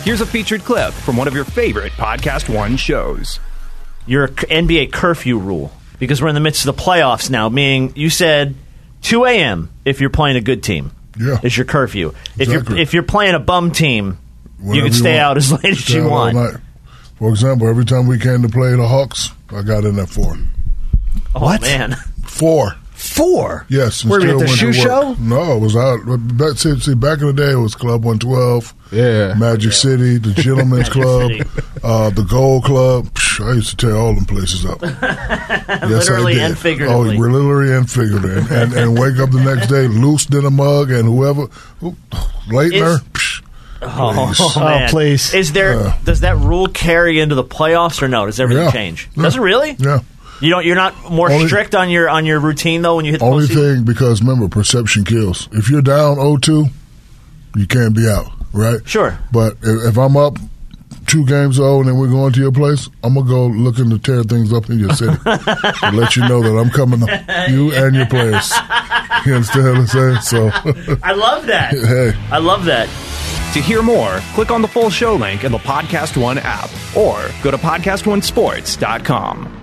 Here's a featured clip from one of your favorite Podcast One shows. Your NBA curfew rule, because we're in the midst of the playoffs now, meaning you said 2 a.m. if you're playing a good team. Yeah. Is your curfew. Exactly. If you're playing a bum team, Whatever you can stay out as late as you want. Night. For example, every time we came to play the Hawks, I got in at 4. Oh, What? man. 4. 4? Yes. Were we at the went shoe to work. show? No, it was out. See, back in the day, it was Club 112, Yeah. Magic City, the Gentlemen's Club, the Gold Club. Psh, I used to tear all them places up. Yes, Literally I did. and figuratively. Oh, literally and figuratively. and wake up the next day loose in a mug and whoever. Leitner. Psh, Oh, man. please. Is there? Does that rule carry into the playoffs or no? Does everything Yeah. change? Yeah. Does it really? Yeah. You're not more strict on your routine though when you hit the Only postseason? thing, because remember, perception kills. If you're down 0-2, you can't be out, right? Sure. But if I'm up 2 games and then we're going to your place, I'm going to go looking to tear things up in your city to let you know that I'm coming to you and your players. You understand what I'm saying? So, I love that. hey. I love that. To hear more, click on the full show link in the Podcast One app or go to podcastonesports.com.